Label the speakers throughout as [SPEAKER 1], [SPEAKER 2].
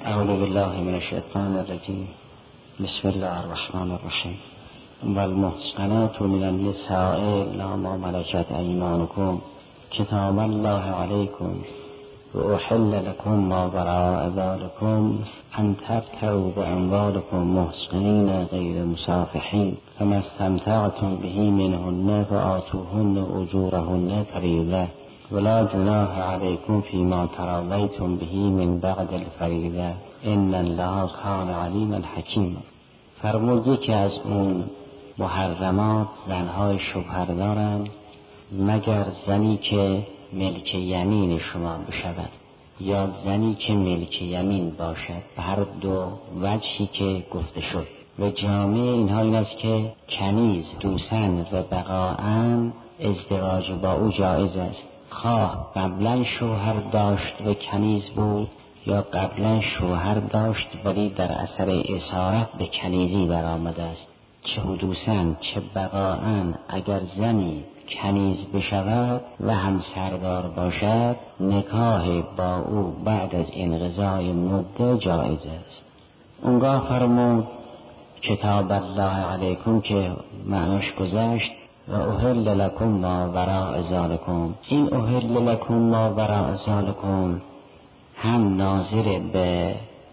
[SPEAKER 1] اعوذ بالله من الشیطان الرجیم. بسم الله الرحمن الرحیم. والمحصنات من النساء الا ما ملكت ایمانکم کتاب الله علیکم واحل لكم ما وراء ذلكم ان تبتغوا باموالكم محصنين غير مسافحين فما استمتعتم به منهن فآتوهن اجورهن فريضة ولا جناح عليكم فيما تراضيتم به من بعد الفريضة ان الله كان عليما حكيما. فرمود که از اون محرمات زنهای شوهر دارند مگر زنی که ملک یمین شما بشود یا زنی که ملک یمین باشد، به هر دو وجهی که گفته شد. و جامعه اینها این است که کنیز دوسن و بقاءن ازدواج با او جایز است، خواه قبلا شوهر داشت و کنیز بود یا قبلا شوهر داشت ولی در اثر اسارت به کنیزی برآمده است. چه حدوثاً چه بقاءاً اگر زنی کنیز بشود و همسردار باشد، نکاح با او بعد از انقضای مدت جایز است. اونگاه فرمود کتاب الله علیکم که معناش گذشت و احل لکم ما وراء ذلکم. این احل لکم ما وراء ذلکم هم ناظر به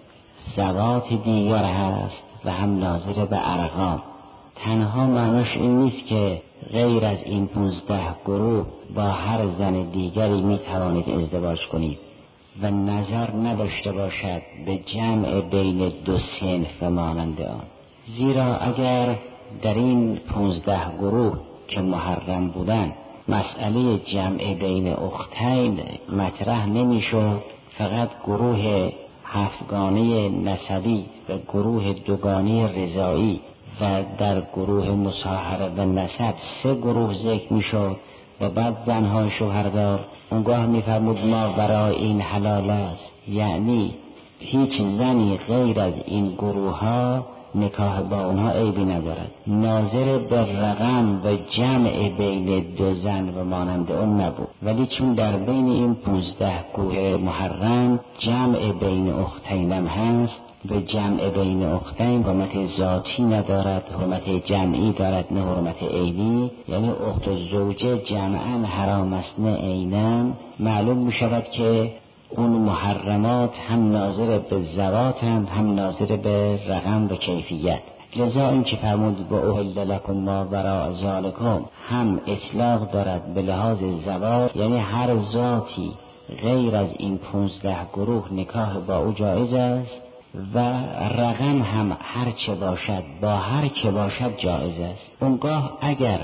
[SPEAKER 1] ذوات دیگر هست و هم ناظر به ارقام. تنها معناش این نیست که غیر از این 15 گروه با هر زن دیگری می توانید ازدواج کنید و نظر نداشته باشد به جمع بین دو صنف مانند آن. زیرا اگر در این 15 گروه که محرم بودن مسئله جمع بین اختین مطرح نمی شد، فقط گروه هفتگانه نسبی و گروه دوگانه رضایی و در گروه مصاهره و نسب 3 گروه ذکر می شد و بعد زنهای شوهردار، اونگاه می فرمود ما برای این حلال است، یعنی هیچ زنی غیر از این گروه ها نکاح با اونها عیبی ندارد. ناظر به رقم و جمع بین دو زن و مانند اون نبود، ولی چون در بین این 15 گروه محرم جمع بین اختینم هست و جمع بین اختین حرمت ذاتی ندارد، حرمت جمعی دارد نه حرمت عینی، یعنی اخت و زوجه جمعا حرام است نه عینا. معلوم می شود که اون محرمات هم ناظر به ذوات هم ناظر به رقم و کیفیت. لذا این که فرمود با احل لکم ما وراء ذلکم هم اطلاق دارد به لحاظ ذوات، یعنی هر ذاتی غیر از این 15 گروه نکاح با او جایز است و رقم هم هر چه باشد با هر که باشد جایز است. اونگاه اگر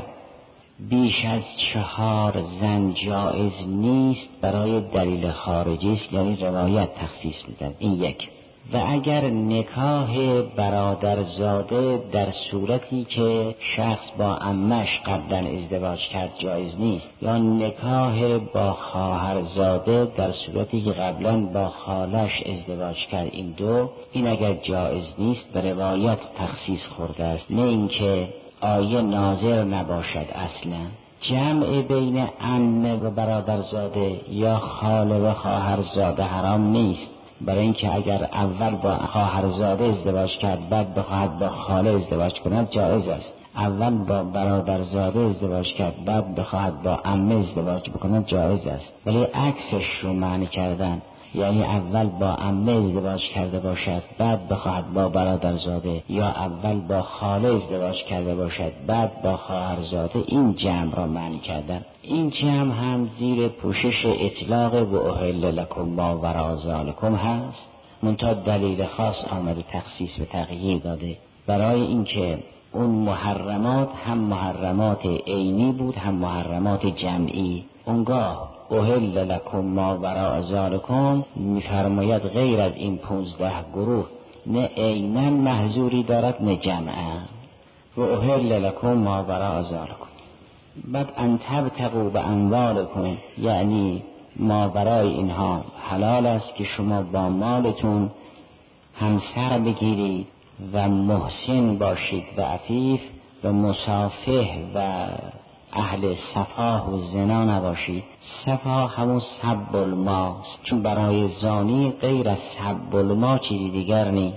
[SPEAKER 1] بیش از 4 زن جایز نیست برای دلیل خارجی است، یعنی روایت تخصیص میدن، این یک. و اگر نکاح برادرزاده در صورتی که شخص با عمش قبلا ازدواج کرد جایز نیست، یا نکاح با خواهرزاده در صورتی که قبلا با خالش ازدواج کرد، این دو، این اگر جایز نیست به روایت تخصیص خورده است، نه اینکه آیه ناظر نباشد. اصلا جمع بین عمه و برادرزاده یا خاله و خواهرزاده حرام نیست، برای اینکه اگر اول با خواهرزاده ازدواج کرد بعد بخواهد با خاله ازدواج کند جایز است. اول با برادرزاده ازدواج کرد بعد بخواهد با عمه ازدواج بکند جایز است. ولی عکسش رو معنی کردن، یعنی اول با عمه ازدواج کرده باشد بعد بخواهد با برادرزاده، یا اول با خاله ازدواج کرده باشد بعد با خواهرزاده، این جمع را معنی کردن. این جمع هم زیر پوشش اطلاق و احل لکم ما وراء ذلکم هست، منتها دلیل خاص آمده تخصیص و تغییر داده برای اینکه اون محرمات هم محرمات عینی بود هم محرمات جمعی. اونگاه احل لکم ما وراء ذلکم میفرماید غیر از این 15 گروه نه عیناً محظوری دارد نه جمعاً. و احل لکم ما وراء ذلکم بعد ان تبتغوا باموالکم، یعنی ما برای اینها حلال است که شما با مالتون همسر بگیرید و محسن باشید و عفیف و مصافح و اهل سفاه و زنا نباشید. سفاه همون سب الماست، چون برای زانی غیر از سب الما چیزی دیگر نیست.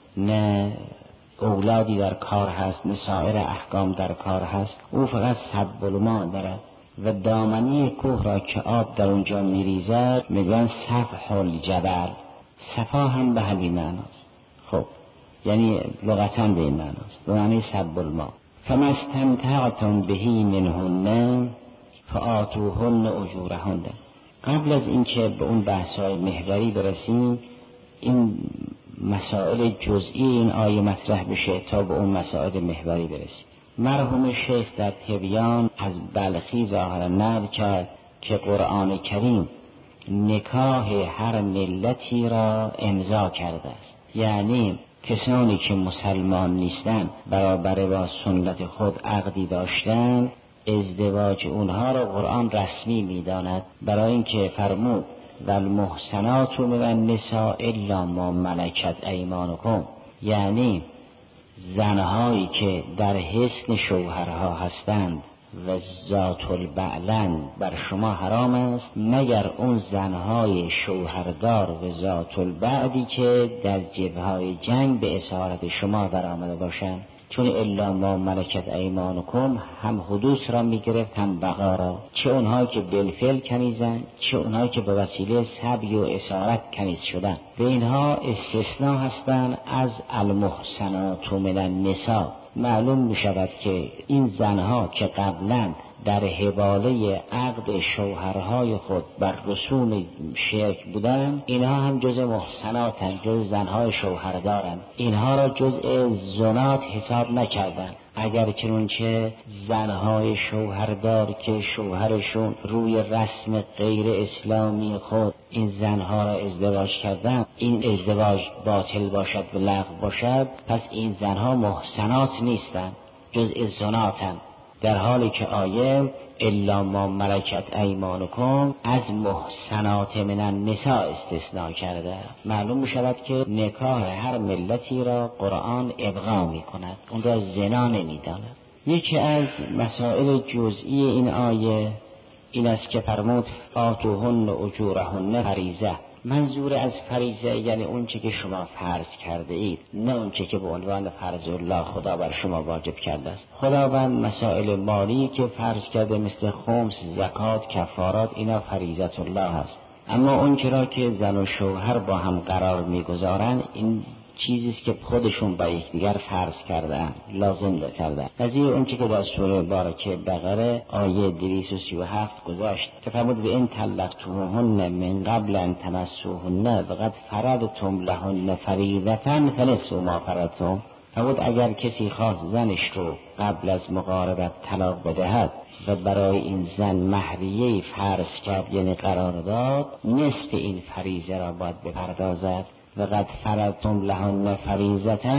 [SPEAKER 1] نه اولادی در کار هست، نه سایر احکام در کار هست، او فقط سب الما دارد. و دامنی کوه را که آب در اونجا میریزد میگن سفح الجبل. صفا هم به همین معناست. خب یعنی لغتاً به این معناست، به معنی سب الما. فما استمتعتم بهی منهن فآتوهن اجورهن. قبل از اینکه به اون بحث‌های محوری برسیم، این مسائل جزئی این آیه مطرح بشه تا به اون مسائل محوری برسیم. مرحوم شیخ در تبیان از بلخی ظاهرا نقل کرد که قرآن کریم نکاح هر ملتی را امضا کرده است. یعنی کسانی که مسلمان نیستند برابر با سنت خود عقدی داشتند، ازدواج اونها را قرآن رسمی می‌داند، برای اینکه فرمود والمحصنات من النساء الا ما ملکت ایمانکم، یعنی زنهایی که در حصن شوهرها هستند و ذات البعلن بر شما حرام است، مگر اون زنهای شوهردار و ذات البعدی که در جبهه‌های جنگ به اسارت شما درآمده باشند. چون الا ما ملکت ایمانکم هم حدوث را میگرفت هم بقا را، چه اونهایی که بالفعل کنیزن، چه اونهایی که به وسیله سبی و اسارت کنیز شدن. به اینها استثناء هستند از المحصنات من النساء. معلوم می شود که این زنها که قبلا در حواله عقد شوهرهای خود بر رسوم شرک بودند، اینها هم جز محصناتند، جز زنهای شوهردارند. اینها را جزء زنات حساب نکردند. اگر چنانچه زنهای شوهردار که شوهرشون روی رسم غیر اسلامی خود این زنها را ازدواج کردن، این ازدواج باطل باشد و لغو باشد، پس این زنها محصنات نیستند، جزء زناتند. در حالی که آیه الا ما ملکت ایمانکم از محصنات من النساء استثناء کرده. معلوم می شود که نکاح هر ملتی را قرآن ابقا می کند، اون را زنا نمی داند. یکی از مسائل جزئی این آیه این است که فرمود آتوهن اجورهن فریضه. منظور از فریضه یعنی اون چه که شما فرض کرده اید، نه اون چه که به عنوان فرض الله خدا بر شما واجب کرده است. خداوند مسائل مالی که فرض کرده مثل خمس، زکات، کفارات، اینا فریضه الله است. اما اون چرا که زن و شوهر با هم قرار میگذارن، این چیزی است که خودشون با یکدیگر فرض کردن، لازم کردن. نظیر اون چه که در سوره بارکه بقره آیه 237 گذاشت که فرمود و ان طلقتموهن من قبل ان تمسوهن فقد فرضتم لهن فریضة فنصف ما فرضتم. فرمود اگر کسی خواست زنش رو قبل از مقاربت طلاق بدهد و برای این زن مهریه فرض کرد، یعنی قرار داد، نصف این فریضه را باید بپردازد. و قد فرضتم لهن فریضة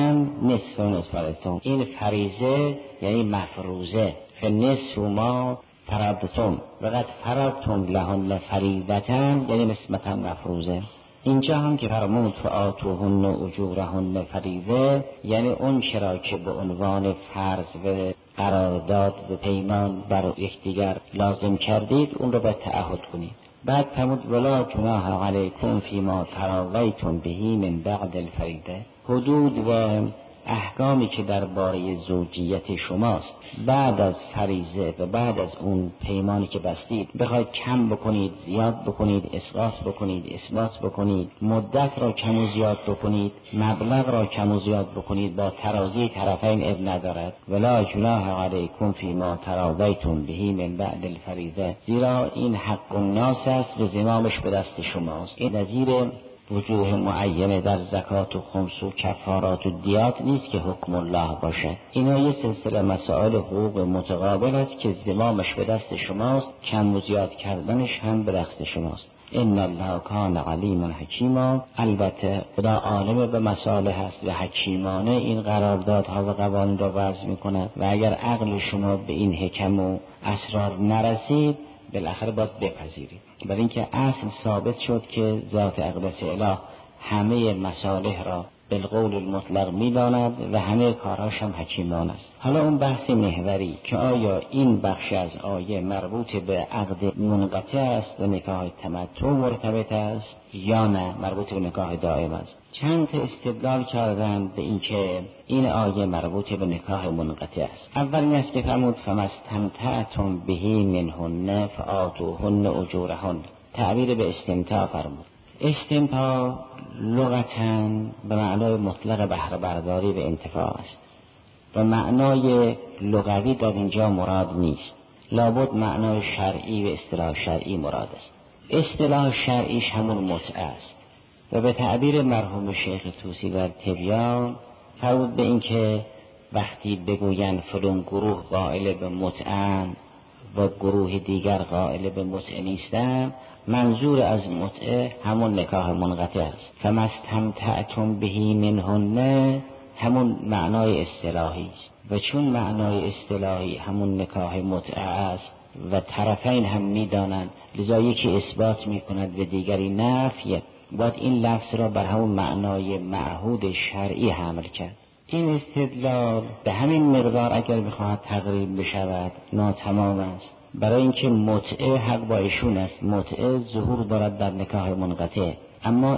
[SPEAKER 1] نصف فرضتم. این فریضه یعنی مفروضه، فنصف ما فرضتم و قد فرضتم لهن فریضة یعنی نسبتا مفروضه. اینجا هم که فرمود فآتوهن اجورهن فریضه، یعنی اون چرا که به عنوان فرض و قرارداد و پیمان بر یکدیگر لازم کردید اون رو به تعهد کنید. بعد فرمود ولا جناح علیکم فیما تراضیتم به من بعد الفریضه. حدود و احکامی که درباره زوجیت شماست بعد از فریضه و بعد از اون پیمانی که بستید، بخواید کم بکنید، زیاد بکنید، اسقاط بکنید، اثبات بکنید، مدت را کم و زیاد بکنید، مبلغ را کم و زیاد بکنید، با ترازی طرفین اب ندارد. ولا جناح علیکم فیما تراضیتم به من بعد الفریضه، زیرا این حق الناس است و زمامش به دست شماست. این نظیر وجوه معینه در زکات و خمس و کفارات و دیات نیست که حکم الله باشه. اینا یه سلسله مسائل حقوق متقابل است که زمامش به دست شماست، کم و زیاد کردنش هم به دست شماست. ان الله کان علیما حکیما. البته خدا عالم به مصالح است و حکیمانه این قراردادها و قوانین را وضع میکنه و اگر عقل شما به این حکم و اسرار نرسید بالاخره باید بپذیرید. برای اینکه اصل ثابت شد که ذات اقدس اله همه مصالح را بالقول المطلق می‌داند و همه کارهاش هم حکیمان است. حالا اون بحث محوری که آیا این بخش از آیه مربوط به عقد منقطع است و نکاح تمتع مرتبط است یا نه مربوط به نکاح دائم است. چند تا استدلال کردند به اینکه این آیه مربوط به نکاح منقطع است. اول این است که فرمود فمستمتعتم به منهن فآتوهن اجورهن، تعبیر به استمتاع فرمود. استمتاع لغتاً به معنای مطلق بهره برداری و انتفاع است و معنای لغوی در اینجا مراد نیست، لابد معنای شرعی و اصطلاح شرعی مراد است. اصطلاح شرعیش همون متعه است و به تعبیر مرحوم شیخ طوسی در تبیان فرمود به این که وقتی بگوین فلان گروه قائل به متعه و گروه دیگر قائل به متعه نیستند، منظور از متعه همون نکاح منقطع است. فمستمتعتم به منهن همون معنای اصطلاحی است و چون معنای اصطلاحی همون نکاح متعه است و طرفین هم میدانند، لذا یکی اثبات میکند و دیگری نفی، باید این لفظ را بر همون معنای معهود شرعی حمل کرد. این استدلال به همین مقدار اگر بخواهد تقریب بشود ناتمام است، برای اینکه متعه حق با ایشون است. متعه ظهور دارد در نکاح منقطع، اما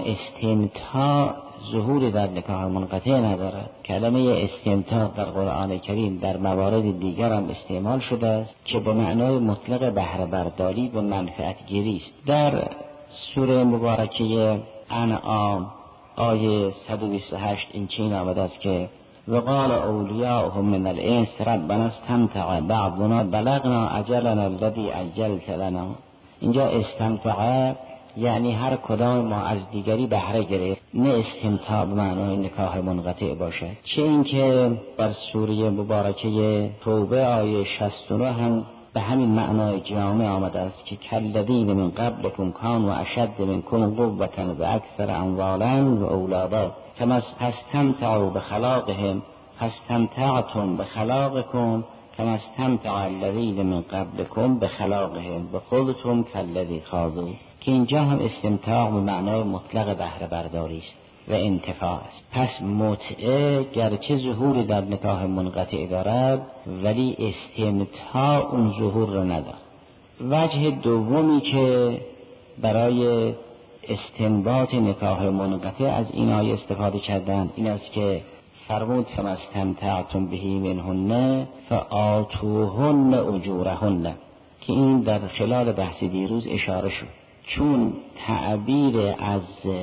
[SPEAKER 1] استمتاع ظهور در نکاح منقطع ندارد. کلمه استمتاع در قرآن کریم در موارد دیگر هم استعمال شده است که به معنای مطلق بهره برداری و منفعت گیری است. در سوره مبارکه انعام آیه 128 این چنین آمده است که وقال اولیاؤهم من الانس ربنا استمتع بعضنا بلغنا اجلنا الذي اجلت لنا. اینجا استمتع یعنی هر کدام ما از دیگری بهره گرفت، نه استمتاع به معنای نکاح منقطع باشد. چه اینکه در سوره مبارکه توبه آیه 69 هم به همین معنای جامع آمده است که کالذین من قبلکم کانوا اشد منکم قوة و اکثر اموالا و اولادا فاستمتعوا بخلاقهم فاستمتعتم بخلاقکم کما استمتع الذین من قبلکم بخلاقهم وخذتم کالذی خاضوا. که اینجا هم استمتاع به معنای مطلق بهره برداری است و انتفاع است. پس متعه گرچه ظهوری در نکاح منقطع دارد ولی استمتاع اون ظهور را ندارد. وجه دومی که برای استنباط نکاح منقطع از این آیه استفاده کردن این است که فرمود فمستمتعتم به منهن فآتوهن اجورهن، که این در خلال بحث دیروز اشاره شد. چون تعبیر از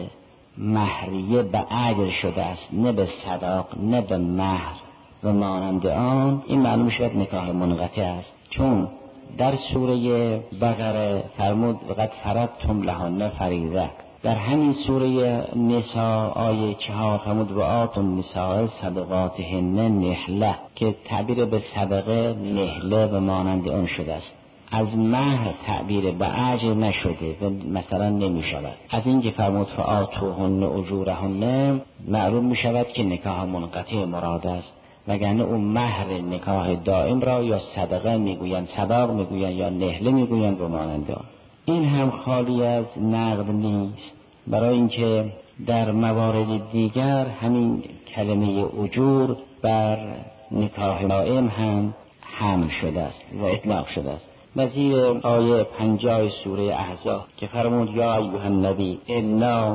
[SPEAKER 1] مهریه به اجر شده است، نه به صداق نه به مهر و مانند آن، این معلوم شد نکاح منقطع است. چون در سوره بقره فرمود وقد فرضتم لهن فریضه، در همین سوره نساء آیه 4 فرمود و آتوا النساء صدقاتهن نحله، که تعبیر به صدقه نحله و مانند آن شده است. از مهر تعبیر به اجر نشده و مثلا نمی شود. از این که فرمود فآتوهن اجورهن معلوم می شود که نکاح منقطع مراد است، وگرنه اون مهر نکاح دائم را یا صدقه میگویند، صداق میگویند یا نحله میگویند و مانند آن. این هم خالی از نقد نیست، برای اینکه در موارد دیگر همین کلمه اجور بر نکاح دائم هم حمل شده است و اطلاق شده است. نظیر آیه 50 سوره احزاب که فرمود یا ایها النبی انا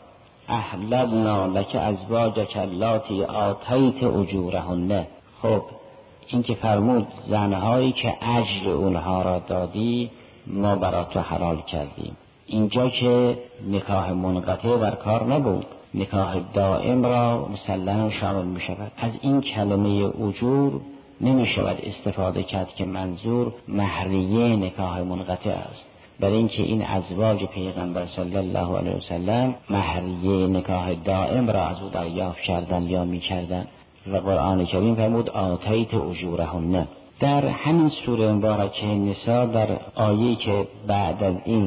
[SPEAKER 1] احللنا لک ازواجک اللاتی آتیت اجورهن. خب این که فرمود زنهایی که اجر اونها را دادی ما برای تو حلال کردیم. اینجا که نکاح منقطع در کار نبود، نکاح دائم را مسلما شامل می شود. از این کلمه اجور نمی شود استفاده کرد که منظور مهریه نکاح منقطع است، برای اینکه این ازواج پیغمبر صلی الله علیه وسلم مهریه نکاح دائم را از او دریافت کردن یا می کردن و قرآن کریم فرمود آتیت اجورهن. در همین سوره مبارکه نساء در آیه‌ای که بعد از این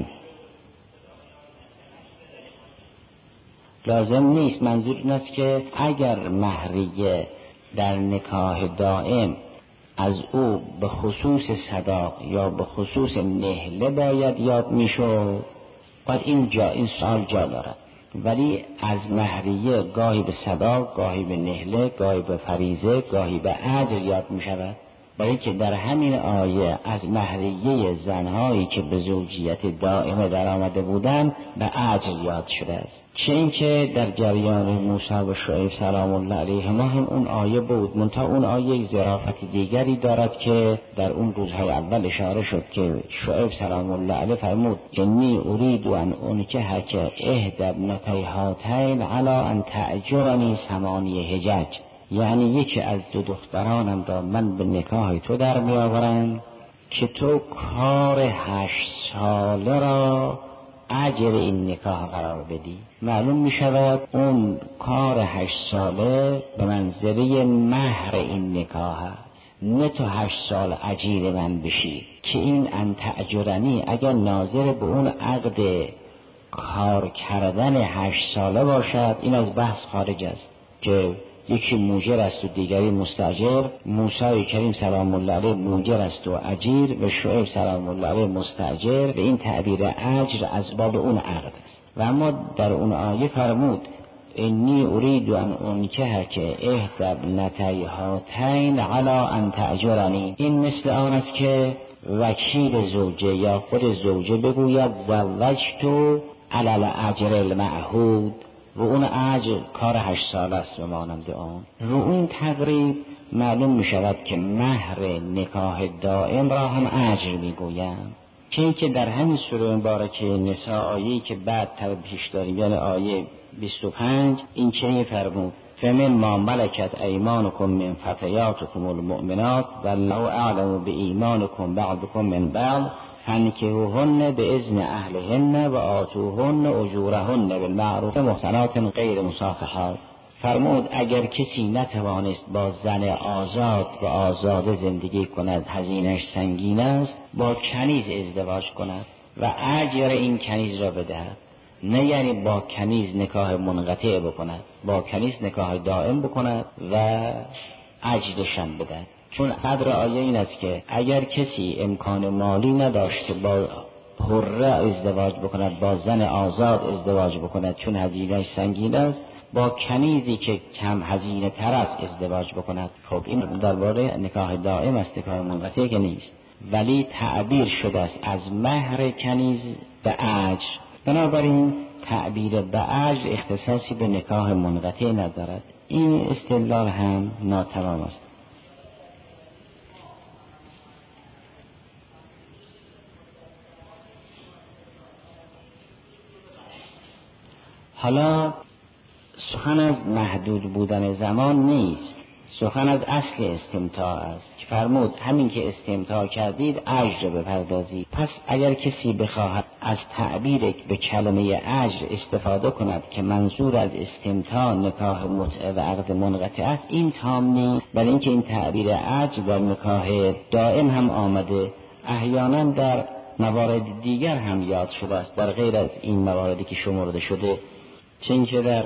[SPEAKER 1] لازم نیست، منظور این است که اگر مهریه در نکاح دائم از او به خصوص صداق یا به خصوص نحله باید یاد میشد، باید این سوال جا دارد. ولی از مهریه گاهی به صداق، گاهی به نهله، گاهی به فریضه، گاهی به اجر یاد می شود. برای که در همین آیه از مهریه زنهایی که به زوجیت دائمه در آمده بودند به اجر یاد شده است. چه اینکه در جریان موسی و شعیب سلام الله علیهما هم اون آیه بود، منتها اون آیه ظرافت دیگری دارد که در اون روزهای اول اشاره شد که شعیب سلام الله علیه فرمود انی ارید ان انکحک احدی ابنتی هاتین علی ان تأجرنی 8 حجج، یعنی یکی از 2 دخترانم را من به نکاح تو در می آورم که تو کار 8 ساله را اجر این نکاح قرار بدی. معلوم می شود اون کار 8 ساله به منزله مهر این نکاح است، نه تو 8 سال اجیر من بشی. که این انت اجرنی اگر ناظر به اون عقد کار کردن 8 ساله باشد این از بحث خارج است که یکی موجر است و دیگری مستاجر. موسی کریم سلام الله علیه موجر است و اجیر و شعیب سلام الله علیه مستاجر، و این تعبیر اجر از باب اون عقد است. و اما در اون آیه فرمود انی ارید ان انکحک احدی ابنتی هاتین علی ان تأجرنی. این مثل آن است که وکیل زوجه یا خود زوجه بگوید زوجتو علی الاجر المعهود و اون اجر کار 8 سال است و مانند آن. رو اون تقریب معلوم می شود که مهر نکاح دائم را هم اجر می گویم. چون که در همین سوره مبارکه نساء آیه‌ای که بعد پیش داریم یعنی آیه 25 این چنین فرمود فمن ما ملکت ایمانکم من فتیاتکم المؤمنات والله اعلم بایمانکم بعضکم من بعض فانکحوهن باذن اهلهن و آتوهن اجورهن بالمعروف محصنات غیر مصافحات. فرمود اگر کسی نتوانست با زن آزاد و آزاده زندگی کند، هزینه‌اش سنگین است، با کنیز ازدواج کند و اجر این کنیز را بدهد. نه یعنی با کنیز نکاح منقطع بکند، با کنیز نکاح دائم بکند و اجرشان بدهد. چون قدر آیه این است که اگر کسی امکان مالی نداشت که با حره ازدواج بکند، با زن آزاد ازدواج بکند چون هزینه‌اش سنگین است، با کنیزی که کم هزینه تر است ازدواج بکند. خب این درباره نکاح دائم است، نکاح منقطع که نیست، ولی تعبیر شده است از مهر کنیز به اجر. بنابراین تعبیر به اجر اختصاصی به نکاح منقطع ندارد. این استدلال هم ناتمام است. حالا سخن از محدود بودن زمان نیست، سخن از اصل استمتاع است که فرمود همین که استمتاع کردید اجر بپردازید. پس اگر کسی بخواهد از تعبیر به کلمه اجر استفاده کند که منظور از استمتاع نکاح متعه و عقد منقطع است، این تام نیست، بل اینکه این تعبیر اجر در نکاح دائم هم آمده، احیانا در موارد دیگر هم یاد شده است در غیر از این مواردی که شمرده شده. چون که در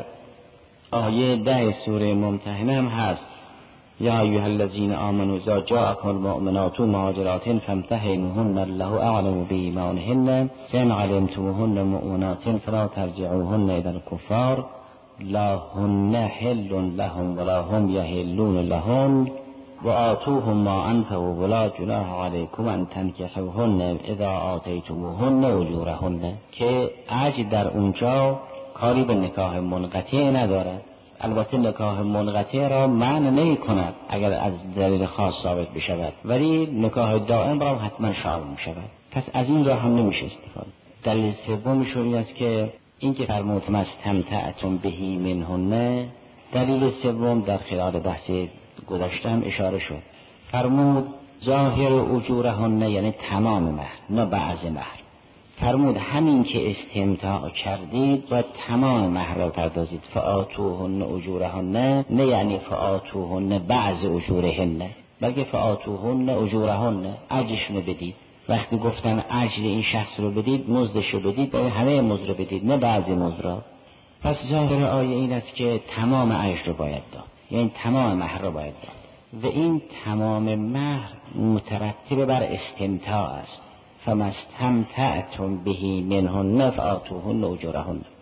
[SPEAKER 1] آیه 10 سوره ممتحنه هم هست یا ایها الذین آمنوا اذا جاءکم المؤمنات مهاجرات فامتحنوهن الله اعلم بایمانهن فان علمتموهن مؤمنات فلا ترجعوهن الى الكفار لا هن حل لهم ولا هم يحلون لهم و آتوهم ما انفقوا ولا جناح علیکم ان تنکحوهن اذا آتیتموهن اجورهن. که اجر در اونجا کاری به نکاح منقطع ندارد. البته نکاح منقطع را منع نمی کند اگر از دلیل خاص ثابت بشود، ولی نکاح دائم را حتما شامل می شود. پس از این راه هم نمیشه استفاده. دلیل سومش این است که این که فرمود مستمتعتم بهی منهن، دلیل سوم در خلال بحث گذشته هم اشاره شد. فرمود ظاهر اجورهن یعنی تمام مهر نه بعض مهر. فرمود همین که استمتاع کردید و تمام مهر را پردازید. فآتوهن اجورهن نه یعنی فآتوهن بعض اجورهن، بلکه فآتوهن اجورهن اجرشون بدید. وقتی گفتن اجر این شخص رو بدید، مزدش رو بدید، همه مزد رو بدید نه بعض مزد را. پس ظاهر آیه این است که تمام اجر رو باید داد، یعنی تمام مهر رو باید داد و این تمام مهر مترتب بر استمتاع است. فمستمتعتم بهی منهن فآتوهن اجورهن.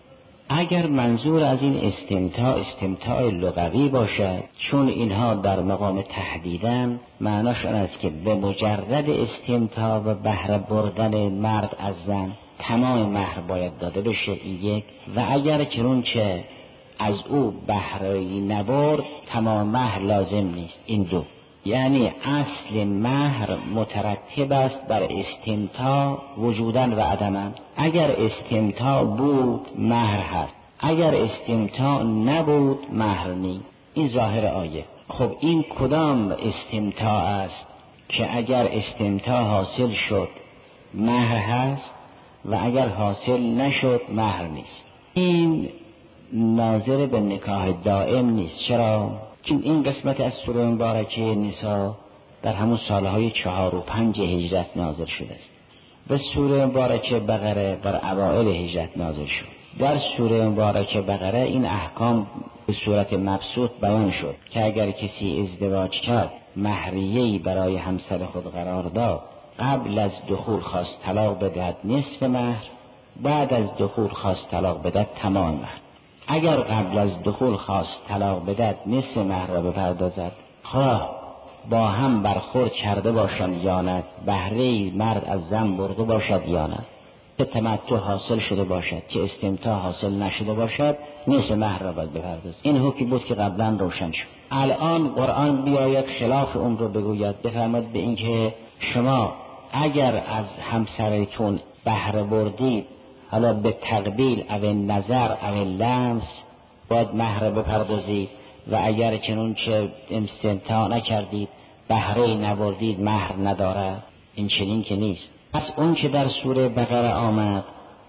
[SPEAKER 1] اگر منظور از این استمتاع لغوی باشد، چون اینها در مقام تهدیدن، معناش آن است که به مجرد استمتاع و بهره بردن مرد از زن تمام مهر باید داده بشه، این یک. و اگر چنانچه از او بهره‌ای نبرد تمام مهر لازم نیست، این دو. یعنی اصل مهر مترتب است بر استمتاع وجوداً و عدماً. اگر استمتاع بود مهر هست، اگر استمتاع نبود مهر نیست. این ظاهر آیه. خب این کدام استمتاع است که اگر استمتاع حاصل شد مهر هست و اگر حاصل نشد مهر نیست؟ این ناظر به نکاح دائم نیست. چرا؟ چون این قسمت از سوره مبارکه نساء در همون سالهای 4 و 5 هجرت نازل شده است و سوره مبارکه بقره در اوائل هجرت نازل شد. در سوره مبارکه بقره این احکام به صورت مبسوط بیان شد که اگر کسی ازدواج کرد، مهریه‌ای برای همسر خود قرار داد، قبل از دخول خواست طلاق بدهد نصف مهر، بعد از دخول خواست طلاق بدهد تمام مهر. اگر قبل از دخول خواست طلاق بدهد نصف مهر را بپردازد، خواه با هم برخورد کرده باشند یا نه، بهره مرد از زن برده باشد یا نه، که تمتع حاصل شده باشد که استمتاع حاصل نشده باشد، نصف مهر را باید بپردازد. این حکمی بود که قبلا روشن شد. الان قرآن بیاید خلاف اون رو بگوید، بفرماید به اینکه شما اگر از همسرتون بهره بردید، حالا به تقبیل او نظر او لمس، باید مهر بپردازید، و اگر چنانچه استمتاع نکردید، بهره نبردید، مهر نداره. این چنین که نیست. پس اون که در سوره بقره آمد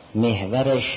[SPEAKER 1] محورش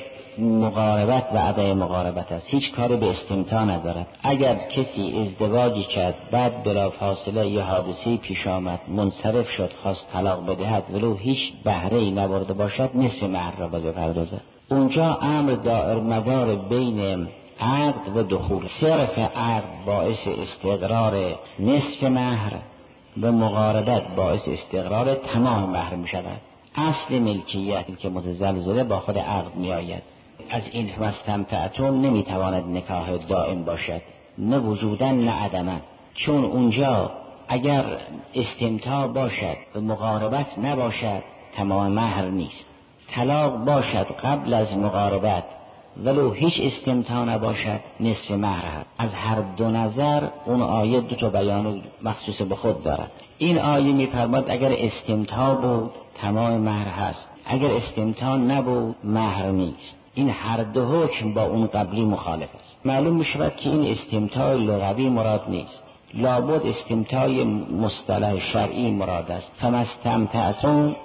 [SPEAKER 1] مقاربت و عدم مقاربت است، هیچ کاری به استمتاع ندارد. اگر کسی ازدواجی کرد، بعد بلافاصله یه حادثه پیش آمد، منصرف شد، خواست طلاق بدهد، ولو هیچ بهره‌ای نبرده باشد، نصف مهر را باید بپردازد. اونجا امر دائر مدار بین عقد و دخول. صرف عقد باعث استقرار نصف مهر و مقاربت باعث استقرار تمام مهر می شود. اصل ملکیت که متزلزله با خود عقد می آید. از این فمستمتعتم نمی تواند نکاح دائم باشد، نه وجودا نه عدما. چون اونجا اگر استمتاع باشد و مقاربت نباشد تمام مهر نیست. طلاق باشد قبل از مقاربت ولو هیچ استمتاع نباشد، نصف مهر هست. از هر دو نظر اون آیه دو تا بیان مخصوص به خود دارد. این آیه می‌فرماید اگر استمتاع بود تمام مهر هست، اگر استمتاع نبود مهر نیست. این هر دو حکم با اون قبلی مخالف است. معلوم می‌شود که این استمتاع لغوی مراد نیست، لابد استمتاع مصطلح شرعی مراد است. فمستمتعتم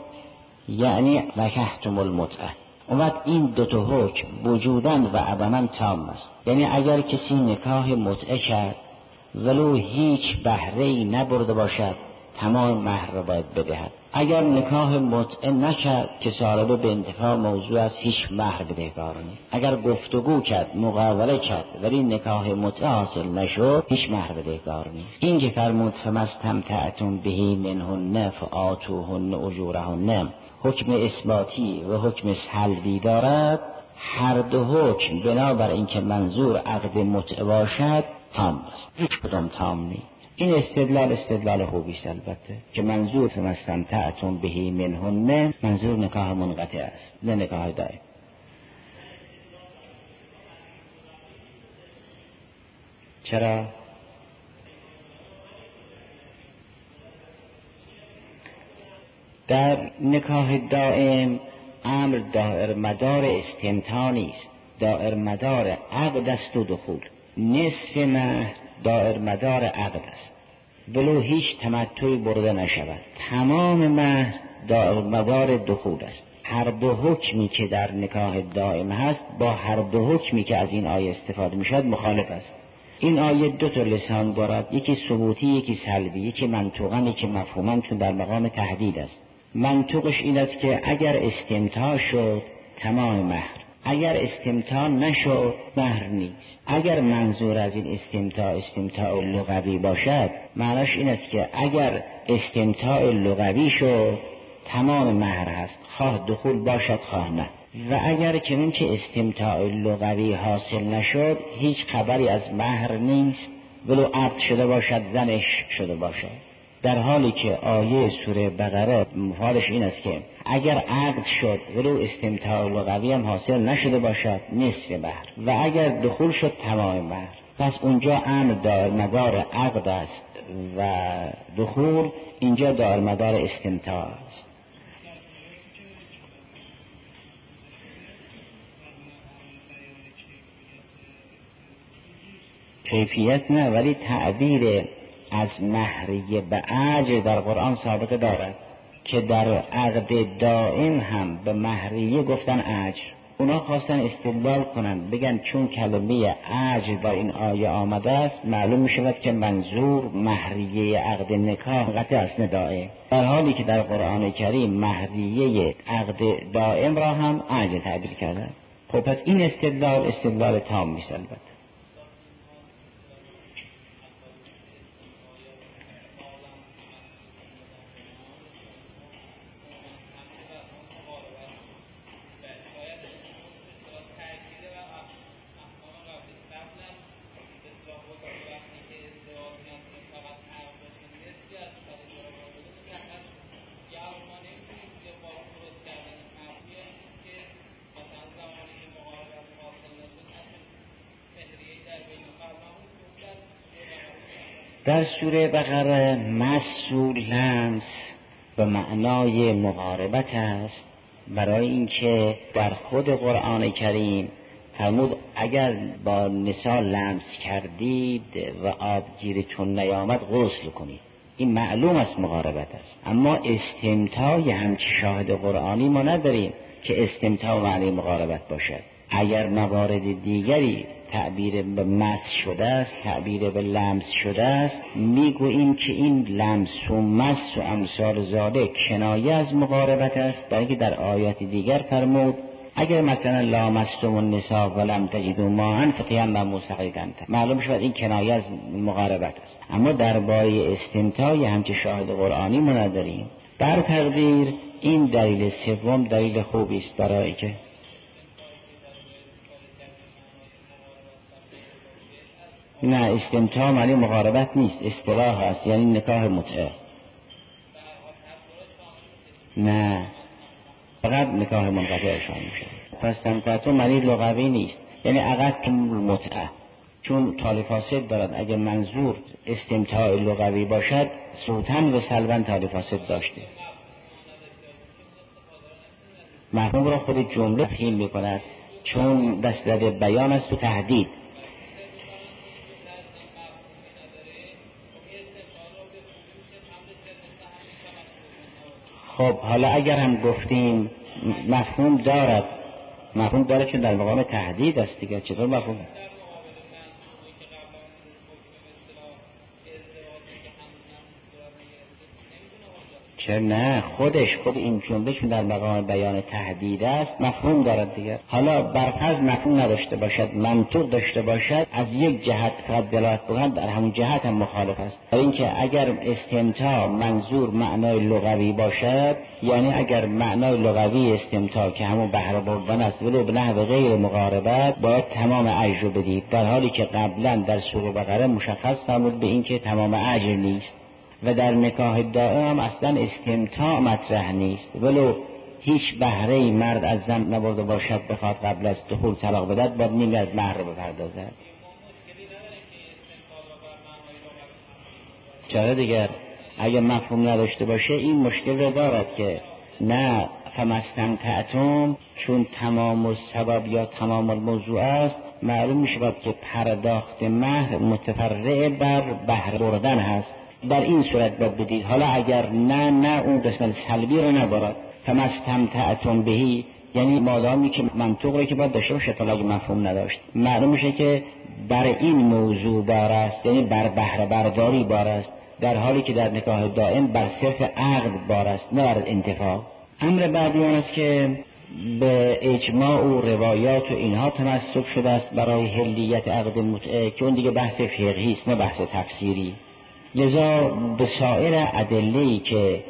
[SPEAKER 1] یعنی نکحتم المتعه. اومد این دو تا حکم وجوداً و عدماً تام است. یعنی اگر کسی نکاح متعه کرد ولو هیچ بهره‌ای نبرده باشد، تمام مهر را باید بدهد. اگر نکاح متعه نکرد که سالبه به انتفاع موضوع است، هیچ مهر بدهکار نیست. اگر گفتگو کرد، مقابله کرد ولی نکاح متعه حاصل نشد، هیچ مهر بدهکار نیست. این که فرمود فمستمتعتم به منهن فآتوهن اجورهن، حکم اثباتی و حکم سلبی دارد. هر دو حکم بنابر اینکه منظور عقد متعه باشد تام است، هیچ کدام تام نیست. این استدلال خوبی است البته که منظور فمستمتعتم به منهن منظور نکاح منقطع است، نه نکاح دائم. چرا؟ در نکاح دائم امر دائر مدار استمتاع نیست، دائر مدار عقد است و دخول. نصف مهر دائر مدار عقد است ولو هیچ تمتعی برده نشود، تمام مهر دائر مدار دخول است. هر دو حکمی که در نکاح دائم هست با هر دو حکمی که از این آیه استفاده می شود مخالف است. این آیه دو تا لسان دارد، یکی ثبوتی یکی سلبی، یکی منطوقاً یکی مفهوماً، چون در مقام تهدید است. منطوقش این است که اگر استمتاع شد تمام مهر، اگر استمتاع نشد مهر نیست. اگر منظور از این استمتاع لغوی باشد، معناش این است که اگر استمتاع لغوی شد تمام مهر هست، خواه دخول باشد خواه نه. و اگر چنانچه استمتاع لغوی حاصل نشد هیچ خبری از مهر نیست، ولو عقد شده باشد زنش شده باشد. در حالی که آیه سوره بقره حالش این است که اگر عقد شد ولو استمتاع لغوی هم حاصل نشده باشد نصف مهر، و اگر دخول شد تمام مهر. پس اونجا امر دار مدار عقد است و دخول، اینجا دار مدار استمتاع است. کیفیت نه، ولی تعبیر از مهریه به اجر در قرآن سابقه دارد که در عقد دائم هم به مهریه گفتن اجر. اونا خواستن استدلال کنن بگن چون کلمه اجر در این آیه آمده است معلوم می شود که منظور مهریه عقد نکاح قطع از ندائه، در حالی که در قرآن کریم مهریه عقد دائم را هم اجر تعبیر کردن. خب پس این استدلال تام می سلبت. در سوره بقره مس و لمس به معنای مقاربت است، برای اینکه در خود قرآن کریم فرمود اگر با نساء لمس کردید و آبگیرتون نیامد غسل کنید. این معلوم است مقاربت است، اما استمتاع همچی شاهد قرآنی ما نداریم که استمتاع معنی مقاربت باشد. اگر موارد دیگری تعبیر به مس شده است، تعبیر به لمس شده است، میگوییم که این لمس و مس و امثال ذالک کنایه از مقاربت است، برای که در آیات دیگر فرمود اگر مثلا لامستم النساء ولم تجدوا ماء فتیمموا صعیدا، معلوم شد این کنایه از مقاربت است. اما درباره استمتاع همچه شاهد قرآنی ما نداریم. بر تقدیر این دلیل سوم دلیل خوبی است برای که نه، استمتاع معنی مقاربت نیست، اصطلاح است، یعنی نکاح متعه. نه، فقط نکاح منقطع شامل میشه. پس تمتع معنی لغوی نیست، یعنی عقد متعه. چون طالب فاسد دارد، اگه منظور استمتاع لغوی باشد صوتاً و سلباً طالب فاسد داشته. مفهوم را خود جمله فهم میکند، چون دست بیان است و تهدید. خب حالا اگر هم گفتیم مفهوم دارد چون در مقام تهدید است دیگه، چطور مفهوم؟ چرا نه، خود این جمله چون در مقام بیان تهدید است مفهوم دارد دیگه. حالا برفرض مفهوم نداشته باشد، منطوق داشته باشد، از یک جهت فقط دلالت بکند، در همون جهت هم مخالف است. برای اینکه اگر استمتاع منظور معنای لغوی باشد، یعنی اگر معنای لغوی استمتاع که همون بهره بردن است ولو به نحو غیر مقاربت، باید تمام اجر رو بدید، در حالی که قبلا در سوره بقره مشخص فرمود به این که تمام اجر نیست. و در نکاح دائم اصلا استمتاع مطرح نیست، ولو هیچ بهره مرد از زن نبرده باشد بخواد قبل از دخول طلاق بدهد، باید نیمی از مهر بپردازد. چرا دیگر اگه مفهوم نداشته باشه این مشکل رو دارد که نه فمستمتعتم، چون تمام السبب یا تمام الموضوع است، معلوم میشه که پرداخت مهر متفرع بر بهره بردن هست. در این صورت باید بدید. حالا اگر نه اون قسمت سلبی رو نبارد، فمستمتعتم بهی، یعنی مادامی که منطوق رو که باید داشته باشه، تا اگه مفهوم نداشت معلوم میشه که بر این موضوع بار است، یعنی بر بهره برداری بار است، در حالی که در نکاح دائم بر صرف عقد بار است، نه بر انتفاع. امر بعدی آن است که به اجماع و روایات و اینها تمسک شده است برای حلیت عقد متعه، که اون دیگه بحث فقهی است نه بحث تفسیری. لذا به سایر ادله‌ای که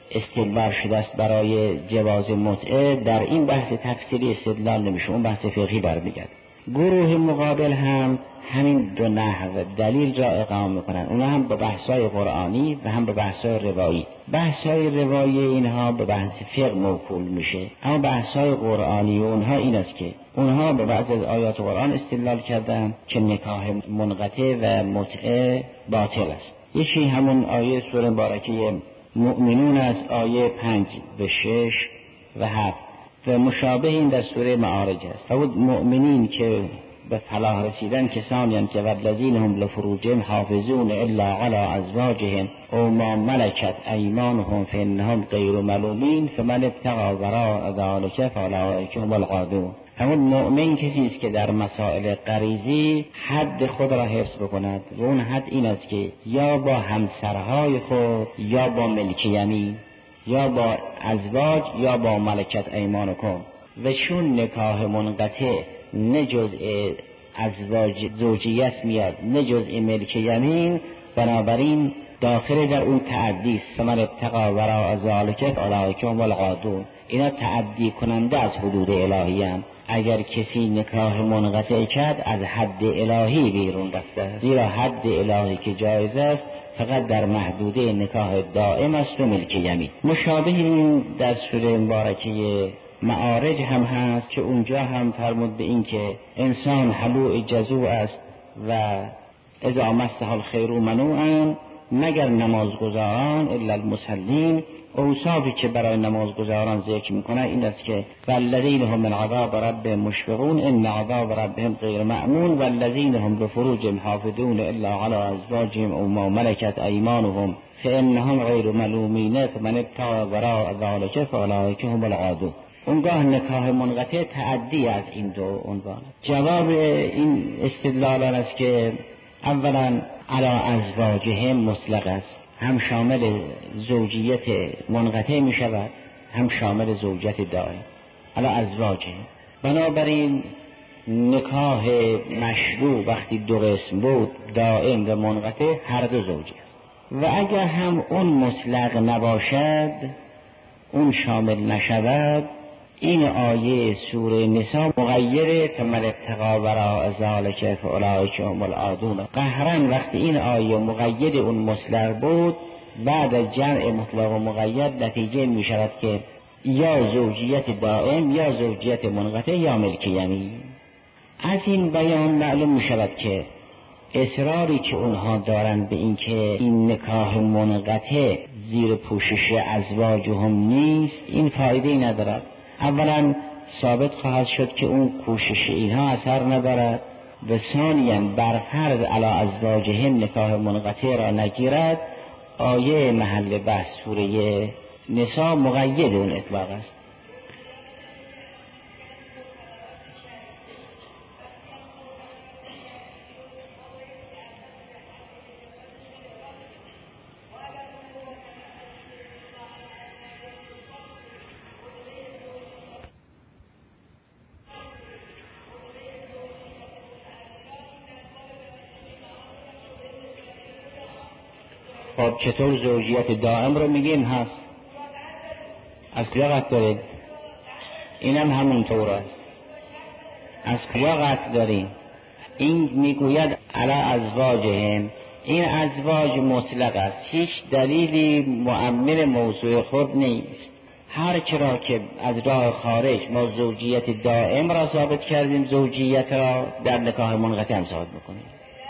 [SPEAKER 1] استدلال شده است برای جواز متعه، در این بحث تفسیری استدلال نمیشه، اون بحث فقهی برمیگرده. گروه مقابل هم همین دو نحو دلیل را اقامه میکنن، اونها هم به بحث‌های قرآنی و هم به بحث‌های روایی. بحث‌های روایی اینها به بحث فقه موکول میشه، اما بحث‌های قرآنی اونها این است که اونها به بعض از آیات قرآن استدلال کردن که نکاح منقطع و متعه باطل است. یکی همون آیه سوره مبارکه مؤمنون است، آیه 5 و 6 و 7 و مشابه این در سوره معارج است. و مؤمنین که به فلاح رسیدن کسانی هستند که والذین هم لفروجهم حافظون الا علی ازواجهم او ما ملکت ایمانهم فانهم غیر ملومین فمن ابتغى وراء ذلک فاولئک هم العادون. همون مؤمن کسی است که در مسائل غریزی حد خود را حفظ بکند و اون حد این است که یا با همسرهای خود یا با ملک یمین یا با ازواج یا با ملکت ایمانکم، و چون نکاح منقطع نه جزء ازواج زوجیت میاد نه جزء ملک یمین، بنابراین داخل در اون تعدی است. فمن ابتغى وراء ذلک فاولئک هم العادون. اینا تعدی کننده از حدود الهی هستند. اگر کسی نکاح منقطع کرد از حد الهی بیرون رفته است، زیرا حد الهی که جایز است فقط در محدوده نکاح دائم است و ملک یمین. مشابه این در سوره مبارکه معارج هم هست که اونجا هم فرمود به این که انسان حلوع جزوع است و اذا مسه الخیر منوعا مگر نمازگزاران الا المصلین. اوصافی که برای نمازگزاران ذکر میکنه این است که والذین هم من عذاب ربهم مشفقون ان عذاب ربهم غیر مأمون والذین هم لفروجهم حافظون الا علی ازواجهم او ما ملکت ایمانهم فانهم غیر ملومین فمن ابتغى وراء ذلک فاولئک هم العادون. اونگاه نکاح منقطع تعدی از این دو عنوان. جواب این استدلالان است که اولا علی ازواجهم مطلق است، هم شامل زوجیت منقطع می شود هم شامل زوجیت دائم. علی ازواجهم، بنابراین نکاح مشروع وقتی دو قسم بود دائم و منقطع هر دو زوجی است. و اگر هم اون مطلق نباشد، اون شامل نشود، این آیه سوره نساء مغیره فمن ابتغى وراء ذلک فاولئک هم العادون. قهرا وقتی این آیه مقید اون مطلق بود، بعد از جمع مطلق و مقید نتیجه می شود که یا زوجیت دائم یا زوجیت منقطع یا ملک یمین. از این بیان معلوم می شود که اصراری که اونها دارند به این که این نکاح منقطع زیر پوشش ازواجهم نیست، این فایده ندارد. اولا ثابت خواهد شد که اون کوشش اینها اثر ندارد و ثانیاً بر فرض علی ازواجهم نکاح منقطع را نگیرد. آیه محل بحث سوره نساء مقید اون اطلاق است. خب چطور زوجیت دائم رو میگیم هست؟ از کجا قطع دارید؟ اینم همون طور است. از کجا قطع داریم؟ این میگوید علی ازواجهم، این ازواج مطلق است، هیچ دلیلی مؤمن موضوع خود نیست. هر کرا که از راه خارج ما زوجیت دائم را ثابت کردیم، زوجیت را در نکاح منقطع هم ثابت میکنیم.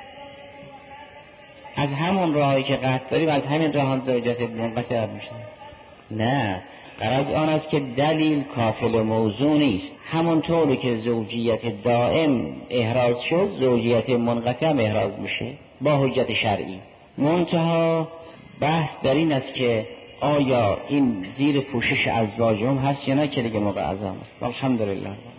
[SPEAKER 1] از همون راهی که قطع داریم از همین راه هم زوجیت منقطع میشه. نه، غرض آن است که دلیل کافل موضوع نیست. همون طوری که زوجیت دائم احراز شد، زوجیت منقطع هم احراز میشه با حجت شرعی. منتها بحث در این است که آیا این زیر پوشش ازواجهم هست یا نه، که دیگه موقع اعظم است. الحمدلله.